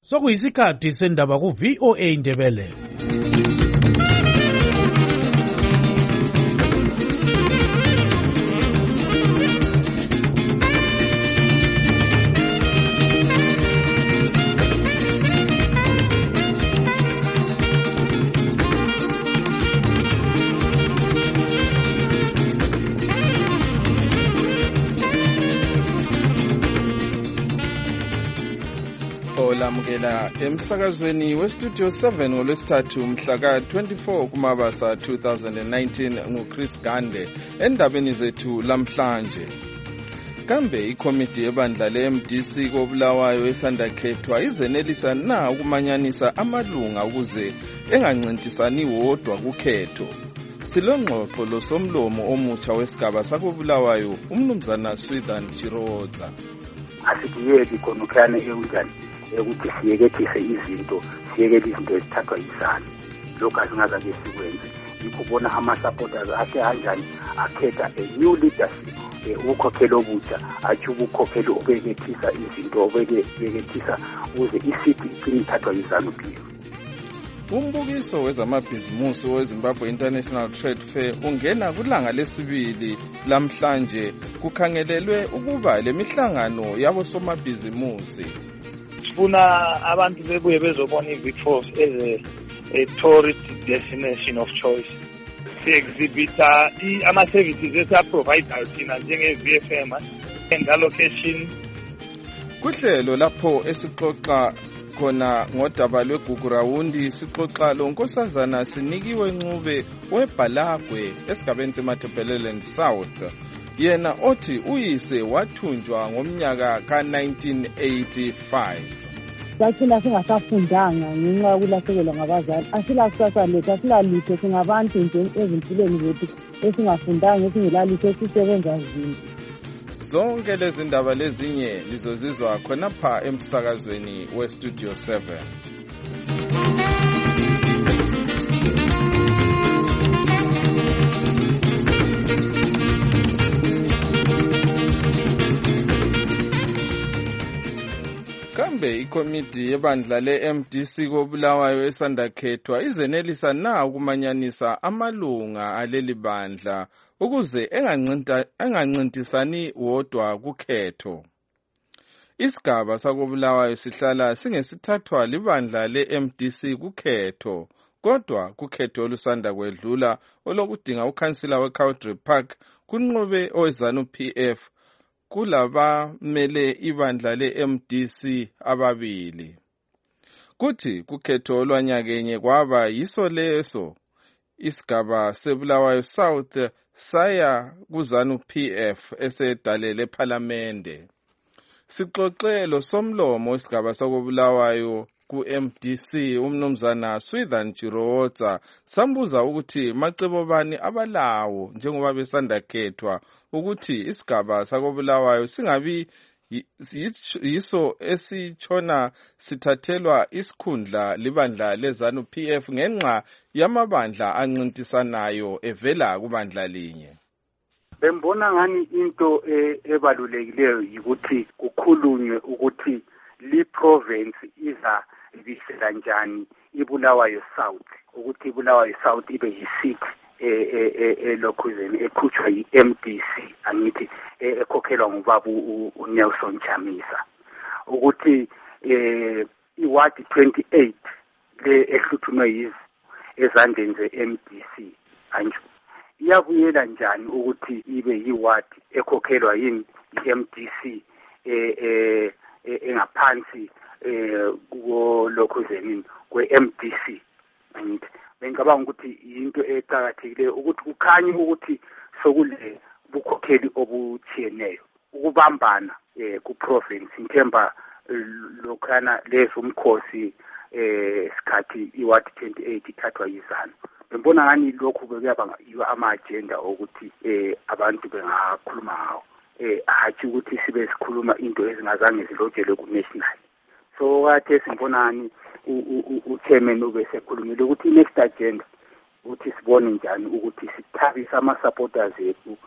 Sokuyisikhathi sendaba ku VOA Indebele. Olamukela emsakazweni westudio 7 ngolwesithathu mhla ka-24 kuMabasa 2019 nguChris Gande endabeni zethu lamhlanje. Kambe ikomiti yebandla le-MDC koBulawayo esandakhethwa izenelisa na ukumanyanisa amalunga ukuze engancintisani wodwa kukhetho. Silongxoxo losomlomo omutsha wesigaba sakoBulawayo umnumzana Swithan Chiroza. Asikuyeki khonukhane eunjani ukuthi siyekethise izinto ezithathwa yisana lokho asingazake sikwenze yikho ubona ama-supporters akhe kanjani akhetha a new leadership ukhokhelo obutsha athi ubukhokhelo obekethisa izinto obekethisa ukuze isiti iqine ithathwa yiZANU-PF. Umbukiso wezamabhizimusi weZimbabwe International Trade Fair ungena kulanga lesibili lamhlanje kukhangelelwe ukuba lemihlangano yabosomabhizimusi. Sifuna abantu bebuye bezobona iVic Falls as a tourist destination of choice. Si-exhibita ama-services esa-provider thina njenge-VFM and allocation. Kuhlelo lapho esixoxa khona ngodaba lweGugurawundi sixoxa lonkosazana Sinikiwe Ncube weBhalagwe esigabeni seMatabeleland South. Yena othi uyise wathunjwa ngomnyaka ka-1985. Sathina singasafundanga ngenxa yokulahlekelwa ngabazali. Asilakusasa lethu, asilalutho, singabantu nje ezimpilweni zethu esingafundanga, esingelalutho, esisebenza nzima. Zonke lezi ndaba lezinye lizozizwa khonapha emsakazweni westudio 7. Kambe ikomiti yebandla le-MDC koBulawayo esandakhethwa izenelisa na ukumanyanisa amalunga aleli bandla ukuze engancintisani wodwa kukhetho. Isigaba sakoBulawayo sihlala singesithathwa libandla le-MDC kukhetho, kodwa kukhetho olusanda kwedlula olokudinga ukhansila weCowdray Park kunqobe oweZANU-PF kulabamele ibandla le-MDC ababili. Kuthi kukhetho olwanyakenye kwaba yiso leso isigaba seBulawayo South saya kuZANU-PF esedalele ePhalamende. Sixoxe losomlomo wesigaba sakoBulawayo ku-MDC umnumzana Swithan Chiroza sambuza ukuthi macebo bani abalawo njengoba besandakhethwa ukuthi isigaba sakoBulawayo singabi yiso esitshona sithathelwa isikhundla libandla leZANU-PF ngenxa yamabandla ancintisanayo evela kubandla linye. Bembona ngani into ebalulekileyo yikuthi kukhulunywe ukuthi li-province iza ibisela njani iBulawayo South, ukuthi iBulawayo South ibe yi-seat elokhuzeni ekhutshwa yi-MDC angithi ekhokhelwa ngubaba uNelson Chamisa, ukuthi iward 28 le ehluthunwe ezandleni ze-MDC anjalo iyabuyela njani ukuthi ibe yiward ekhokhelwa yini i-MDC engaphansi kulokhuzeni kwe-MDC angithi bengicabanga ukuthi into eqhakathekileyo ukuthi kukhanye ukuthi sokule bukhokheli obutshiyeneyo ukubambana ku-province ngithemba lokhana leso umkhosi isikhathi iward 28 ithathwa yiZANU. Bembona ngani lokhu bekuyaba ama-agenda ukuthi abantu bengakhuluma ngawo hathi ukuthi sibe sikhuluma into ezingazange zilotshelwe ku-national. So kade simbonani uchairman ubesekhulumile ukuthi next agenda ukuthi sibone njani ukuthi sithabisa ama-supporters ethu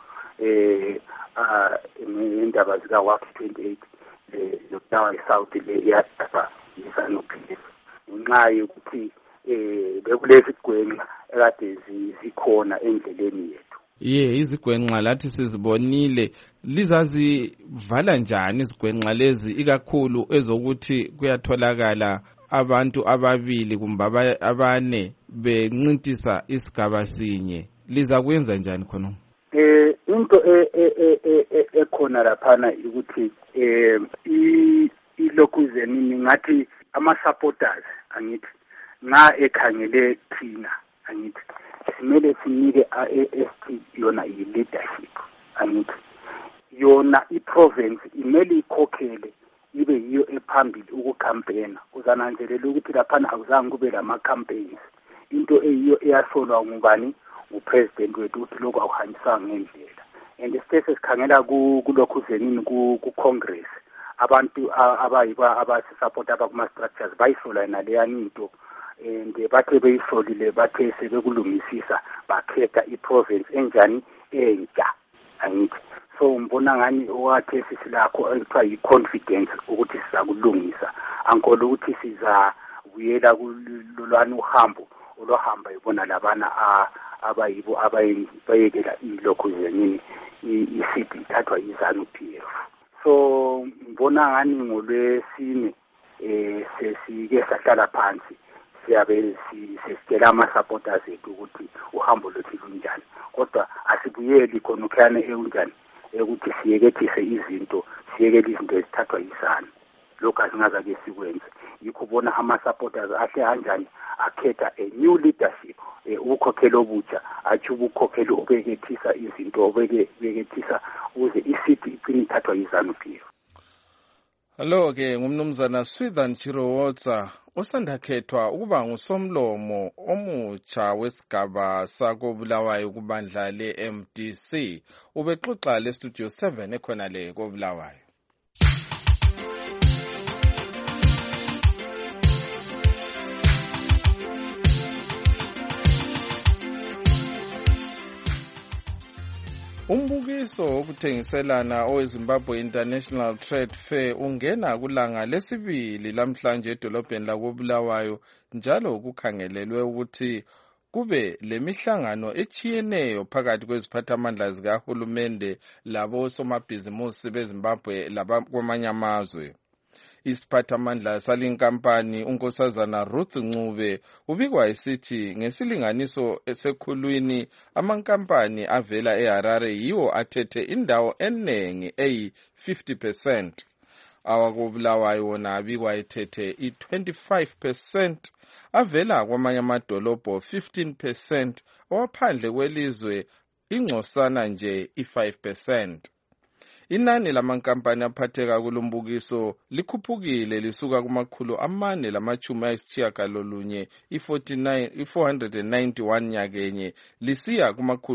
ngendaba zika-WAC 28 lokudawa iSouth le yadaba iZANU-PF ngenxa yokuthi bekulezi gwenxa ekade zikhona endleleni yethu. Izigwenxa lathi sizibonile, lizazivala njani izigwenxa lezi, ikakhulu ezokuthi kuyatholakala abantu ababili kumbe abane bencintisa isigaba sinye, lizakwenza njani khona? Into ekhona laphana ukuthi ilokhuzeni ngathi ama-supporters angithi nxa ekhangele thina angithi simele sinike a-AST yona i-leadership angithi yona i-province imele ikhokhele ibe yiyo ephambili ukukhampena. Uzananzelela ukuthi laphana akuzange kube lama-campaigns, into eyiyo eyasolwa ngubani, ngupresident wethu ukuthi lokhu akuhambisanga ngendlela. And sithe sikhangela kulokhuzenini ku-Congress abantu abasisupport abakuma-structures bayisola naleyani into and bathe beyisolile bathe sebekulungisisa bakhetha i-province enjani entsha angithi. So ngibona ngani owathi sisilakho ekuthiwa yi-confidence ukuthi sizakulungisa, ankolo ukuthi sizabuyela kulolwani uhambo olohamba ibona labana abayibo abayekela ilokhuzenini i-seat ithathwa iZANU-PF. So ngibona ngani ngolwesine sesike sahlala phansi siyabe sisitshela ama-supporters ethu ukuthi uhambo lwethu lunjani, kodwa asibuyeli khona ukhayana ekunjani ukuthi siyekethise izinto, siyekele izinto ezithathwa yiZANU. Lokhu asingazake sikwenze. Yikho ubona ama-supporters ahle kanjani akhetha a new leadership, ukukhokhela obutsha, athi ukukhokhela obekethisa izinto, obekethisa ukuze isithi igcine ithathwa yiZANU-PF. Hello-ke ngumnumzana Swithan Chirowotsa osandakhethwa ukuba ngusomlomo omutsha wesigaba sakobulawayo kubandla le-MDC. Ubexoxa le-Studio 7 ekhona le kobulawayo. Umbukiso wokuthengiselana oweZimbabwe International Trade Fair ungena kulanga lesibili lamhlanje edolobheni lakobulawayo, njalo kukhangelelwe ukuthi kube lemihlangano etshiyeneyo phakathi kweziphathamandla zikahulumende labosomabhizimusi beZimbabwe labakwamanye amazwe. Isiphathamandla salinkampani unkosazana Ruth Ncube ubikwa esithi ngesilinganiso esekhulwini amankampani avela eHarare yiwo athethe indawo enengi eyi-50%. Awakobulawayo wona abikwa ethethe i-25%, avela kwamanye amadolobho 15%, owaphandle kwelizwe ingcosana nje i-5%. Inani lamankampani aphatheka kulombukiso likhuphukile lisuka ku491 i-491 nyakenye lisiya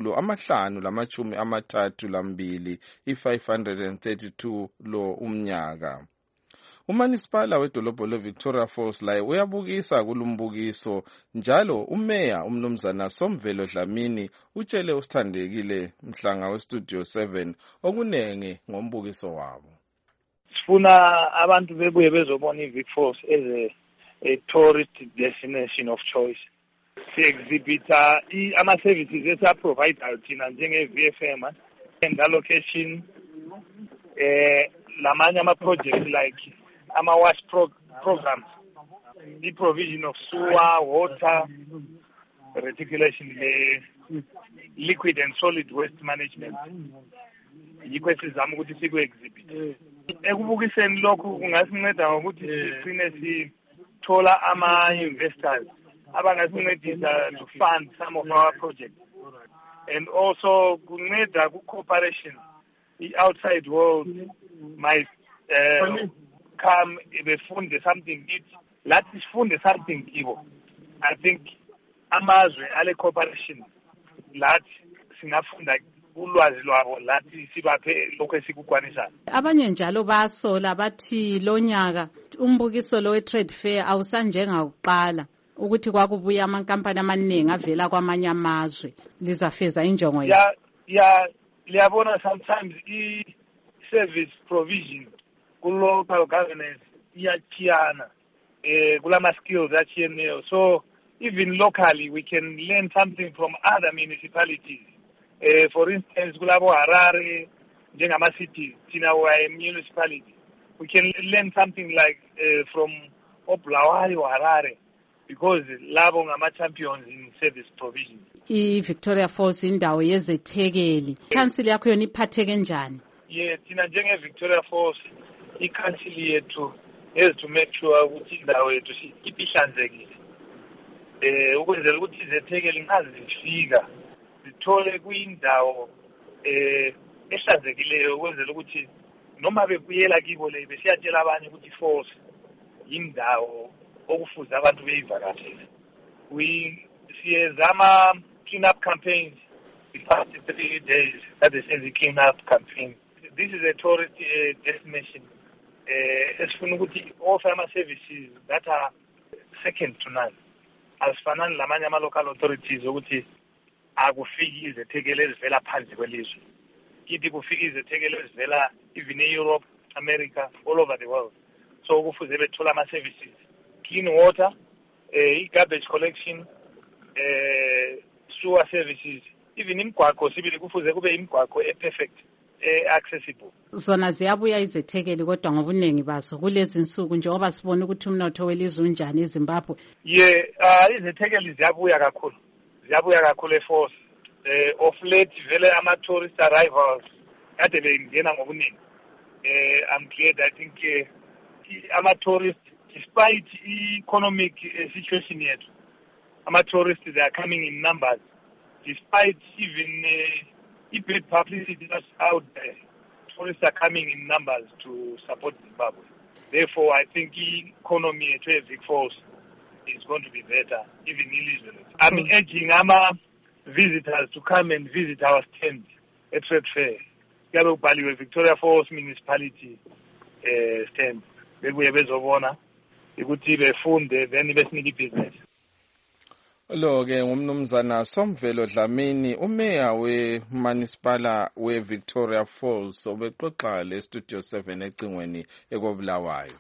ku532 i-532 lo umnyaka. Umanisipala wedolobho leVictoria Falls laye uyabukisa kulumbukiso, njalo umeya umnumzana Somvelo Dlamini utshele usithandekile mhlanga weStudio 7 okunenge ngombukiso wabo. Sifuna abantu bebuye bezobona iVic Falls as a tourist destination of choice. Si-exhibita ama-services esa-provider thina njenge-VFM and allocation, lamanye ama-projects like ama-wash programs, the provision of sewer, water, reticulation, liquid and solid waste management. Yikho esizama ukuthi siku-exhibit. Ekubukiseni lokhu kungasinceda ngokuthi sigcine sithola ama-investors abangasincedisa to fund some of our projects. And also kunceda ku-cooperation. The outside world might come befunde something lathi sifunde something kibo. I think amazwe ale cooperation lathi singafunda ulwazi lwabo lathi sibaphe lokho esikukwanisana. Abanye njalo basola bathi lonyaka umbukiso lo we-trade fair awusanjenga kuqala ukuthi kwakubuya amankampani amaningi avela kwamanye amazwe lizafeza injongo ya liyabona sometimes i-service provision ku-local governance iyachiyana. kulama skills achiyeneyo. So even locally we can learn something from other municipalities. For instance, kulabo Harare, njengama cities, thina we municipality. We can learn something like from Bulawayo, Harare, because labo ngama champions in service provision. Victoria Falls indawo yezethekeli. Council yakho yona iphatheke njani? Yeah, thina njenge Victoria Falls i-council yethu has to make sure ukuthi indawo yethu ihlanzekile. Ukwenzela ukuthi izethekeli ngazi zifika zithole kuyindawo ehlanzekileyo, ukwenzela ukuthi noma bebuyela kibo le besiyatshela abanye ukuthi Falls yindawo okufuza abantu beyivakashele. Siyezama clean-up campaigns the past 3 days, that is the clean-up campaign. This is a tourist destination. Esifuna ukuthi offer ama-services that are second to none. Asifanani lamanye ama-local authorities ukuthi akufiki izethekeli ezivela phansi kwelizwe. Kithi kufika izethekeli ezivela even e-Europe, America, all over the world. So kufuze bethola ama-services. Clean water, garbage collection, sewer services, even imigwaqo sibili kufuze kube imigwaqo e-perfect, accessible. Zona ziyabuya izethekeli kodwa ngobuningi bazo kulezi insuku njengoba sibona ukuthi umnotho welizwe unjani eZimbabwe. Izethekeli ziyabuya kakhulu eFalls. Of late vele ama-tourist arrivals kade bengena ngobuningi. I'm glad, I think ama-tourists, despite economic situation yethu, ama-tourists they are coming in numbers. Despite even bad publicity that's out there, tourists are coming in numbers to support Zimbabwe. Therefore, I think the economy at Vic Falls is going to be better, even in Israel. I'm urging visitors to come and visit our stand at Trade Fair. Victoria Falls Municipality stand. Bebuye bezobona ukuthi befunde then besinike business. Lo ke ngumnumzana Somvelo Dlamini, umeya wemunicipala weVictoria Falls, obexoxa le Studio 7 ecingweni ekobulawayo.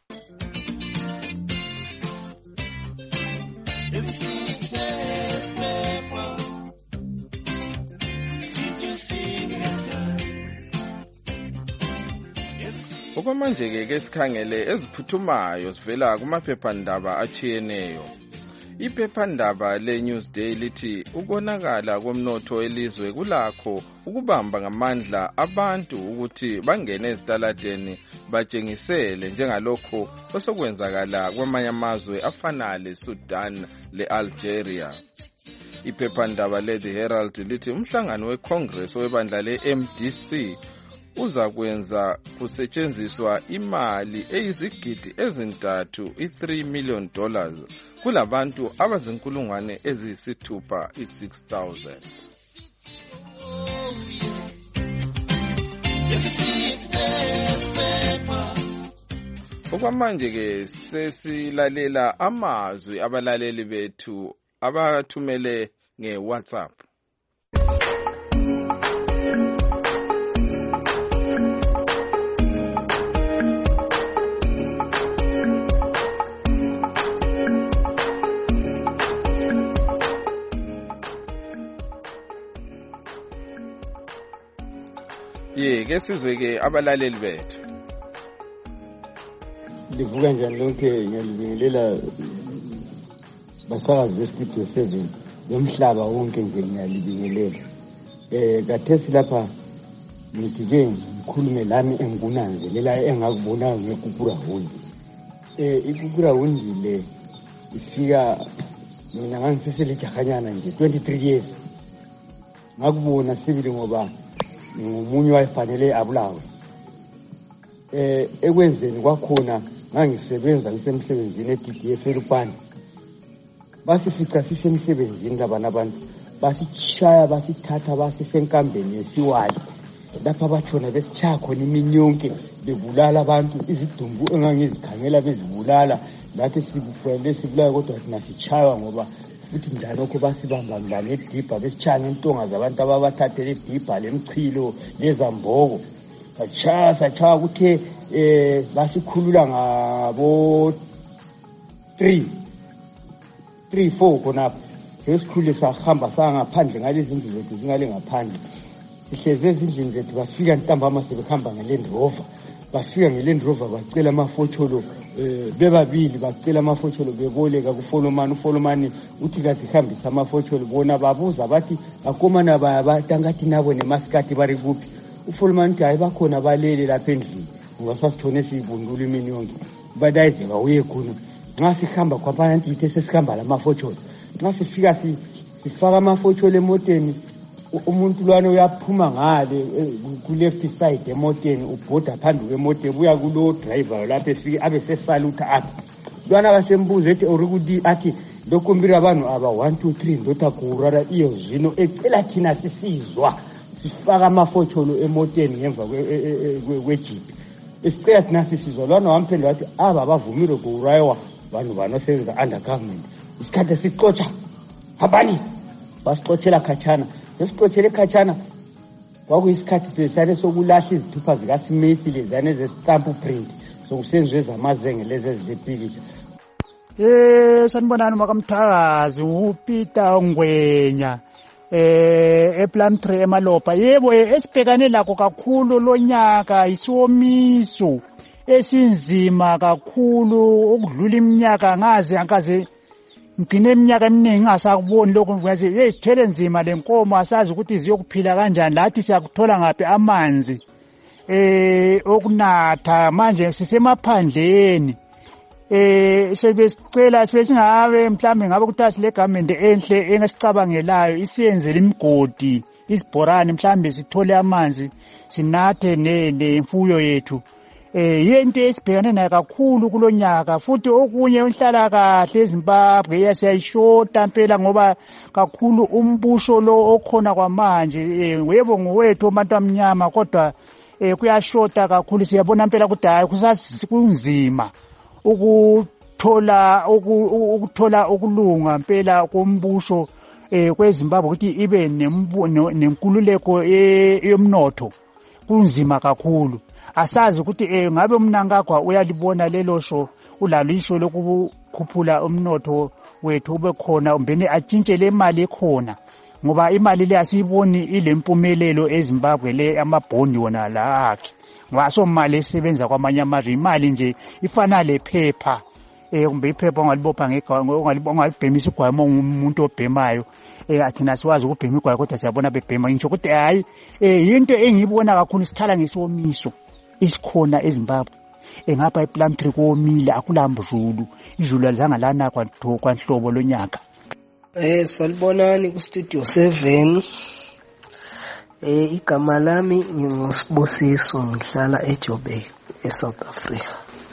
Okwamanje ke sikhangele eziphuthumayo sivela kumaphephandaba achiyeneyo. Iphephandaba leNewsday lithi ukonakala komnotho welizwe kulakho ukubamba ngamandla abantu ukuthi bangene ezitaladeni batshengisele njengalokho osokwenzakala kwamanye amazwe afana leSudan leAlgeria. Iphephandaba leThe Herald lithi umhlangano weCongress webandla leMDC uza kwenza kusetshenziswa imali eyizigidi ezintathu $3 million kulabantu abazinkulungwane eziyisithupha 6,000. Okwamanje ke sesilalela amazwi abalaleli bethu abathumele ngeWhatsApp. Ke sizwe ke abalaleli bethu. Livuka njani lonke, ngiyalibingelela basakazi beStudio 7 yomhlaba wonke nje ngiyalibingelela. Kathesi lapha ngitike ngikhulume lami engunanzelela engakubonayo ngekukura hundi. Ikukura hundi le ifika mina ngangiseselijahanyana nje 23 years. Ngakubona sibili ngoba ngumunye wayefanele abulawe. Ekwenzeni kwakhona ngangisebenza ngisemsebenzini eDDF eLupane. Basifica sisemsebenzini labantu basitshaya basithatha basisenkambeni yesiwayi lapha bathona besitshaya khona imini yonke bebulala abantu, izidumbu engangizikhangela bezibulala lathi sikufele sibulaye kodwa thina sitshaywa ngoba futhi ndalokho basibamba mlane edibha besitshaya ngentonga zabantu ababathathele edibha lemchilo lezamboko. Satshaya kuthe basikhulula ngabo 3-4 khonapho sesikhule sahamba sangaphandle ngalezi zindlu zethu zingale ngaphandle sihleze ezindlini zethu bafika ntambama sebehamba ngeLand Rover bafika ngeLand Rover bacela amafotsholo bebabili bacela amafotsholo beboleka uFolomani uthi kazihambisa amafotsholo bona babuza bathi akomana bayabatangathi nabo nemaskati bari kuphi uFolomani uthi hayi bakhona balele lapha endlini ngoba sasithone siyibundula imini yonke badayize bawuye khona nxa sihamba kwaphansi ithe sesihamba lamafotsholo nxa sifika sifaka amafotsholo emoteni umuntu lwana uyaphuma ngale ku left side emoteni ubhoda phambi kwemoto buya kulo driver lapha efike abe sesalutha apha lwana basembuza ethi urikuthi athi lokumbira abantu aba 1 2 3 ndota kurara iyo zino ecela thina sisizwa sifaka amafotsholo emoteni ngemva kwejeep isicela thina sisizwa lwana wamphendula wathi aba bavumile kuraywa abantu banosebenza under government isikhathi sicotsha habani basixotshela khatshana esiqothele khatshana kwakuyisikhathi sesane sokulahla izithupha zikaSmith lezane zestamp print sokusenziwe zamazenge lezi ezipikitsha sanibonani makamthakazi uPeter Ngwenya ePlumtree eMalopa yebo esibhekane lakho kakhulu lonyaka isomiso esinzima kakhulu ukudlula iminyaka ngaze ngine iminyaka eminingi ngasakuboni lokho ngaze sithwele nzima lenkomo asazi ukuthi ziyokuphila kanjani lathi siyakuthola ngaphi amanzi okunatha manje sisemaphandleni sebesicela sesingabe mhlambe ngabe kuthi le government enhle engasicabangelayo isiyenzele imigodi isibhorane mhlambe sithole amanzi sinathe nemfuyo yethu yento esibhekane nayo kakhulu kulonyaka futhi okunye unhlala kahle eZimbabwe yasiyayishota impela ngoba kakhulu umbusho lo okhona kwamanje yebo ngowethu abantu amnyama kodwa kuyashota kakhulu siyabona impela ukuthi hayi kunzima ukuthola ukulunga impela kombusho kweZimbabwe ukuthi ibe nenkululeko yomnotho kunzima kakhulu asazi ukuthi ngabe umnankagwa uyalibona lelo sho ulalo isho lokukhuphula umnotho wethu ube khona umbene atshintshe le mali ekhona ngoba imali le asiyiboni ilempumelelo eZimbabwe le amabhondi wona la akhe ngaso mali esebenza kwamanye amazwe imali nje ifana lephepha kumbe iphepha ongalibopha ongalibhemisa igwamo umuntu obhemayo athina siwazi ukubhema igwamo kodwa siyabona bebhema ngisho ukuthi hayi into engiyibona kakhulu sikhala ngesomiso isikhona eZimbabwe ngapha ePlumtree komile akulamzulu izulu alizanga lana kwanhlobo lonyaka salibonani ku studio 7 igama lami nginguSibusiso ngihlala eJoburg eSouth Africa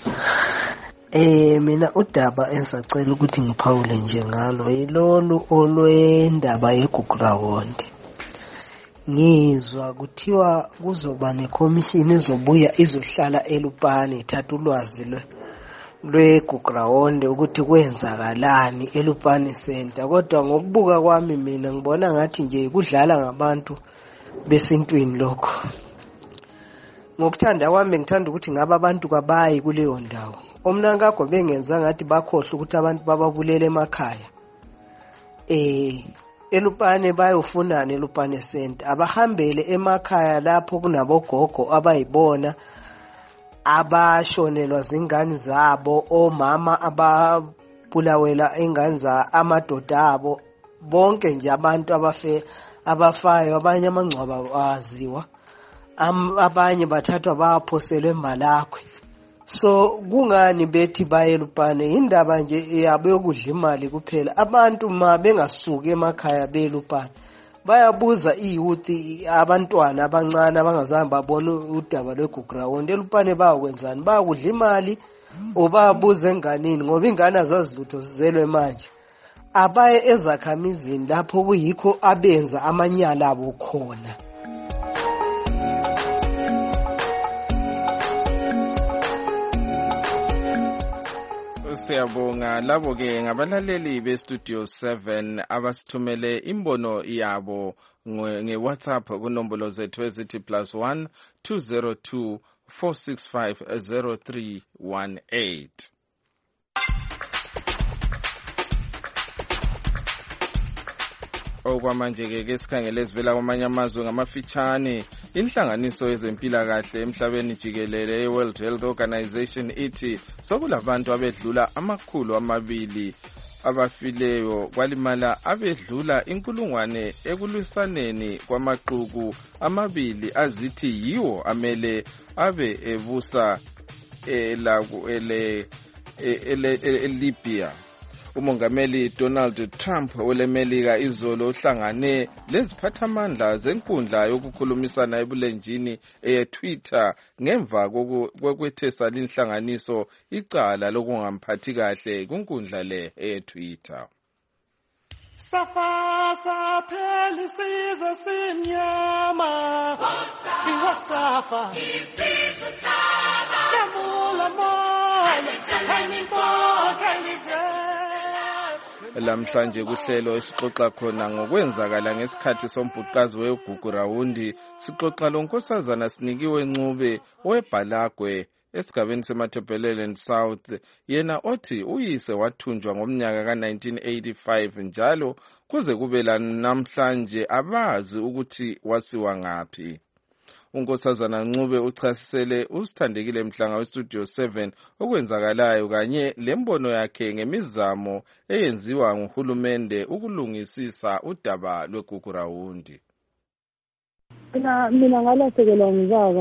mina udaba engisacela ukuthi ngiphawule nje ngalo yilolu olwendaba yeGugurawonde ngizwa kuthiwa kuzoba nekhomishini ezobuya izohlala eLupane ithatha ulwazi lweGugurawonde ukuthi kwenzakalani eLupane Center kodwa ngokubuka kwami mina ngibona ngathi nje kudlala ngabantu besintwini lokho ngokuthanda kwami ngithanda ukuthi ngabe abantu kabayi kuleyo ndawo omnankagwa bengenza ngathi bakhohle ukuthi abantu bababulele emakhaya eLupane bayofunana eLupane Center abahambele emakhaya lapho kunabogogo abayibona abashonelwa zingane zabo omama ababulawela ingane za amadoda abo bonke nje abantu abafayo abanye amangcwaba aziwa abanye bathathwa baphoselwe eMalakhwe so kungani bethi bayeLupane indaba nje yabo yokudla imali kuphela abantu ma bengasuki emakhaya beLupane bayabuza iyouth abantwana abancane abangazange babone udaba lweGugurawonde eLupane bayakwenzani bayakudla imali obabuza enganini ngoba ingane azazilutho sizelwe manje abaye ezakhamizini lapho kuyikho abenza amanyala abo khona Siyabonga labo ke ngabalaleli bestudio 7 abasithumele imbono yabo ngeWhatsApp kunombolo zethu ezithi +1 202 465 0318. Okwamanje-ke sikhangele ezivela kwamanye amazwe ngamafitshane. Inhlanganiso yezempilakahle emhlabeni jikelele ye-World Health Organization ithi sokulabantu abedlula 200 abafileyo kwalimala abedlula 1,000 ekulwisaneni kwamaquku amabili azithi yiwo amele abe ebusa eLibya. Umongameli Donald Trump welemelika izolo uhlangane leziphathamandla zenkundla yokukhulumisana ebulenjini eyeTwitter ngemva kokwethesa linhlanganiso icala lokungamphathi kahle kunkundla le eyeTwitter. Safa phela isizwe simnyama iwasafa isizwe saba yamula moya Lamhlanje kuhlelo esixoxa khona ngokwenzakala ngesikhathi sombhuqazi weGugu Rawundi. Sixoxa lonkosazana Sinikiwe Ncube oweBhalagwe esigabeni seMatabeleland South, yena othi uyise wathunjwa ngomnyaka ka-1985 njalo kuze kube namhlanje abazi ukuthi wasiwa ngaphi. Unkosazana Ncube uchasisele uSithandekile Mhlanga weStudio 7 okwenzakalayo kanye lembono yakhe ngemizamo eyenziwa nguhulumende ukulungisisa udaba lweGugu Rawundi. Mina ngalahlekelwa ngubaba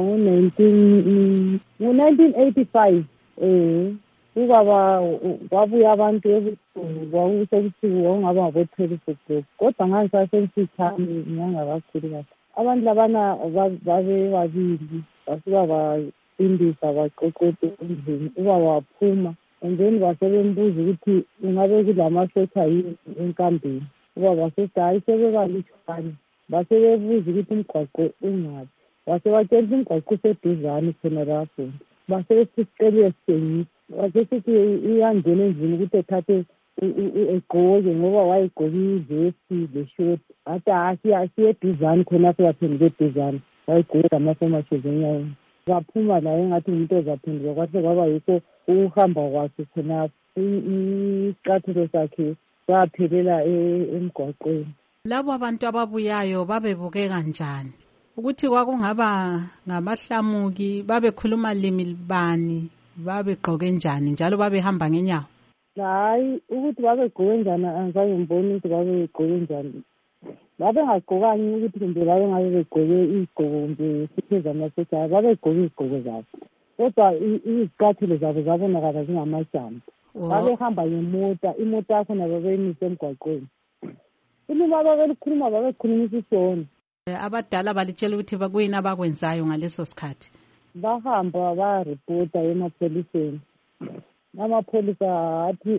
ngo-1985 ubaba kwabuya abantu ebusuku kwakusebusuku kwakungaba ngabo-12 kodwa ngangisasemfitshane ngangakakhuli kahle. Abantu labana babe babili basuka bacindisa baqoqoda endlini ubaba waphuma and then basebembuza ukuthi ingabe kulamafetha yini enkambeni. Ubaba wasethi hayi sebebalutshwane. Basebebuza ukuthi umgwaqo ungaphi. Basebatshela ukuthi umgwaqo useduzane khona lapho. Basebesicela sithengisa. Wasesithi iyangena endlini ukuthi ethathe egqoke ngoba wayegqoke ivesi leshoti. Athi asiyeduzane khonapho baphenduke eduzane. Wayegqoke amafomashozi enyaweni. Baphuma laye engathi umuntu ozaphenduka kwahle kwaba yikho ukuhamba kwakhe khonapho. Isicathulo sakhe saphelela emgwaqweni. Labo abantu ababuyayo babebukeka kanjani? Ukuthi kwakungaba ngamahlamuki, babekhuluma limi bani, babegqoke njani njalo babehamba ngenyawo? Hayi, ukuthi babegqoke njani angizange ngibone ukuthi babegqoke njani. Babengagqokanga ukuthi kumbe babengabe begqoke izigqoko kumbe siphezana sekhaya, babegqoke izigqoko zabo. Kodwa izicathulo zabo zabonakala zingamajambo. Babehamba ngemota, imota yakhona babeyimise emgwaqweni. Ilimi ababelikhuluma babekhulumisa isona. Abadala balitshela ukuthi bakuyini abakwenzayo ngaleso sikhathi. Bahamba baripota emapholiseni. Amapholisa athi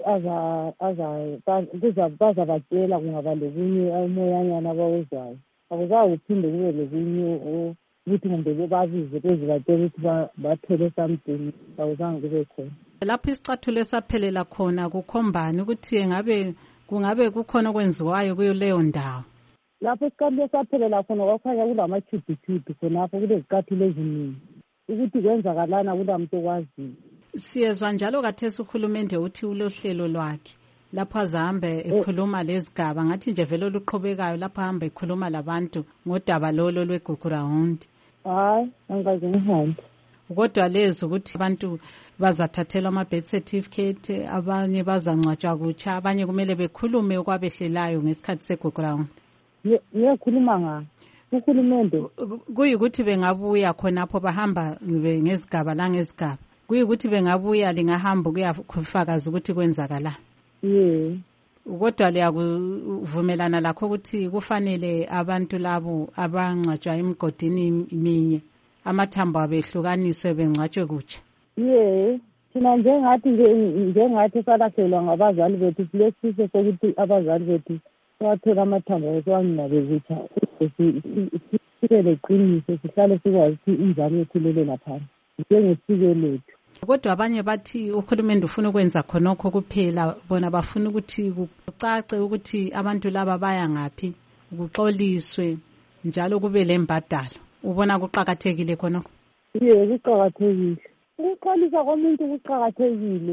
bazabatshela kungaba lokunye umoyanyana abawuzayo. Akuzawuphinde kube lokunye ukuthi kumbe bebabize bezibatshela ukuthi bathole something. Akuzange kube khona. Lapho isicathulo esaphelela khona kukhombani ukuthi kungabe kukhona okwenziwayo kuyo leyo ndawo? Lapho isicathulo esaphelela khona kwakhanya kulamatyhubitshubhi khonapho kulezicathulo eziningi. Ukuthi kwenzakalana kulamuntu okwaziyo. Siyezwa njalo kathesi uhulumende uthi ulohlelo lwakhe lapho azahambe ekhuluma lezigaba ngathi nje vele oluqhubekayo lapho ahambe ekhuluma labantu ngodaba lolo lweGugu Rawundi. Hayi, angikaze ngihambe. Kodwa lezi ukuthi abantu bazathathelwa ama-birth certificate, abanye bazangcwatshwa kutsha, abanye kumele bekhulume okwabehlelayo ngesikhathi seGugu Rawundi. Ngiyakhuluma ngani? Uhulumende kuyikuthi bengabuya khonapho bahamba ngezigaba langezigaba. Kuyikuthi bengabuya lingahamba kuyafakaza ukuthi kwenzakala. Kodwa liyakuvumelana lakho ukuthi kufanele abantu labo abangcwatshwa emgodini amathambo abehlukaniswe bengcwatshwe kutsha. Thina njengathi salahlekelwa ngabazali bethu silesifiso sokuthi abazali bethu bathola amathambo esiwangcwabe kutsha. Sibe leqiniso sihlale sikwazi ukuthi inzalo yethu lele lapha njengesiko lethu. Kodwa abanye bathi uhulumende ufuna ukwenza khonokho kuphela, bona bafuna ukuthi kucace ukuthi abantu laba baya ngaphi, kuxoliswe njalo kube lembadalo. Ubona kuqhakathekile khonokho? Kuqhakathekile. Ukuxolisa komuntu kuqhakathekile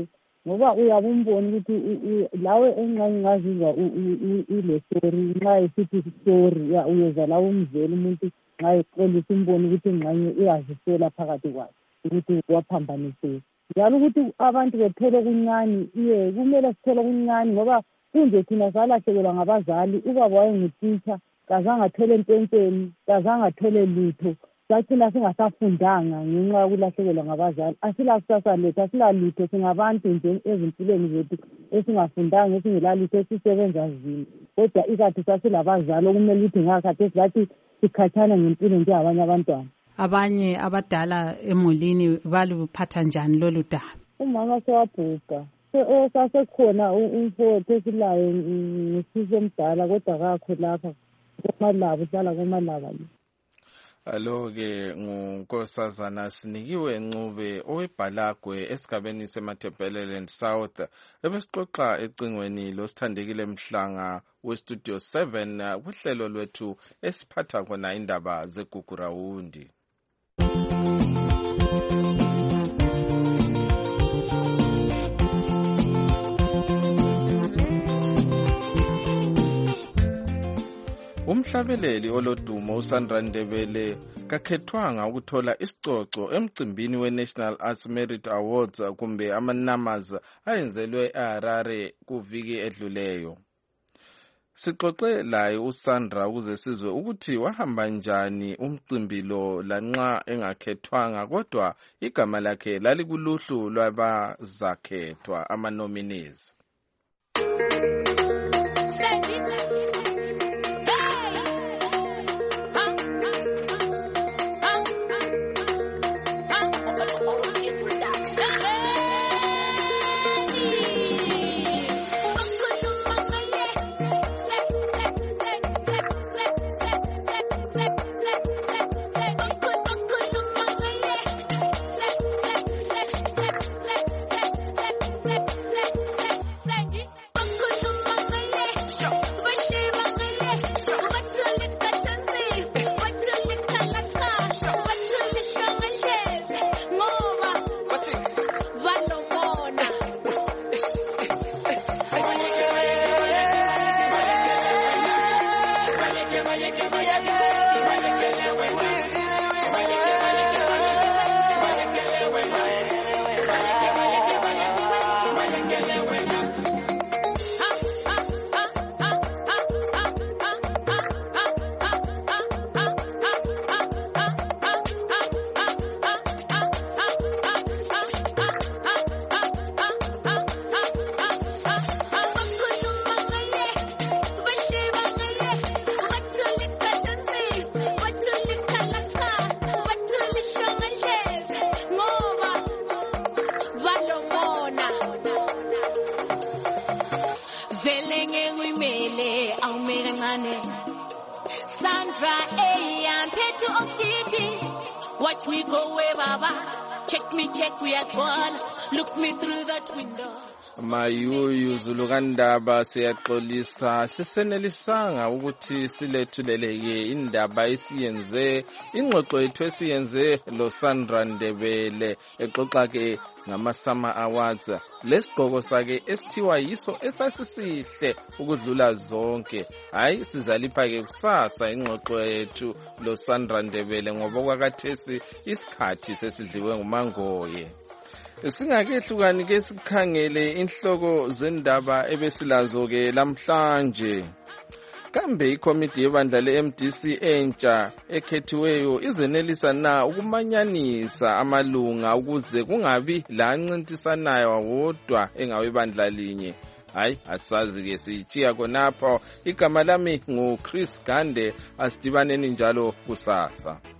ngoba uyabe umbona ukuthi lawe engazizwa ile story nxa esithi story uyeza lawe umzela umuntu nxa eqolisa umbona ukuthi engxanye uyazisela phakathi kwakhe ukuthi waphambaniseka njalo ukuthi abantu bethole okuncane kumele sithole okuncane ngoba kunje thina salahlekelwa ngabazali ubaba wayengutitsha kazange athole empentsheni kazange athole lutho sathina singasafundanga ngenxa yokulahlekelwa ngabazali asilakusasa lethu asilalutho singabantu nje ezimpilweni zethu esingafundanga esingelalutho esisebenza nzima kodwa ikathi sasilabazali okumele ukuthi ngakhathesi lathi sikhatshana ngempilo njengabanye abantwana. Abanye abadala emulini baluphatha njani lolu daba? Umama sewabhuqa sasekhona umfowethu esilayo ngisize emdala kodwa kakho lapha komalabo uhlala komalaba. Alo-ke ngunkosazana Sinikiwe Ncube owebhalagwe esigabeni seMatabeleland South ebesixoxa ecingweni losithandekile Mhlanga westudio 7 kuhlelo lwethu esiphatha khona indaba zeGugurawundi. Umhlabeleli olodumo uSandra Ndebele kakhethwanga ukuthola isicoco emcimbini we-National Arts Merit Awards kumbe ama-NAMAs ayenzelwe eHarare kuviki edluleyo. Sixoxe laye uSandra ukuze sizwe ukuthi wahamba njani umcimbi lo lanxa engakhethwanga kodwa igama lakhe lalikuluhlu lwabazakhethwa ama-nominees. Sandra, I'm paid to Okiti. Watch me go away, Baba. Check, we are gone. Look me through that window. Mayuyu Zulugandaba siyaxolisa sisenelisanga ukuthi silethuleleke indaba esiyenze ingxoxo yethu esiyenze lo Sandra Ndebele exoxa ke ngama-Summer Awards lesigqoko sakhe esithiwa yiso esasisihle ukudlula zonke. Hayi sizalipha ke kusasa ingxoxo yethu lo Sandra Ndebele ngoba kwakathesi isikhathi sesidliwe ngumangoye. Singakehlukani ke sikhangele inhloko zendaba ebesilazo ke lamhlanje. Kambe ikomiti yebandla le-MDC entsha ekhethiweyo izenelisa na ukumanyanisa amalunga ukuze kungabi lancintisanayo wodwa engawebandla linye? Hayi asazi ke siyichiya khonapho. Igama lami nguChris Gande, asidibaneni njalo kusasa.